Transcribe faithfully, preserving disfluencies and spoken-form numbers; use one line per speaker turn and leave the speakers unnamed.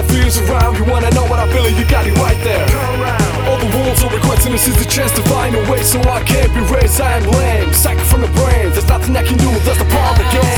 feels around. You wanna know what I feel, you got it right there. All the walls are requesting, this is the chance to find a way. So I can't be raised, I am lame, psycho from the brain. There's nothing I can do, that's the part of the game.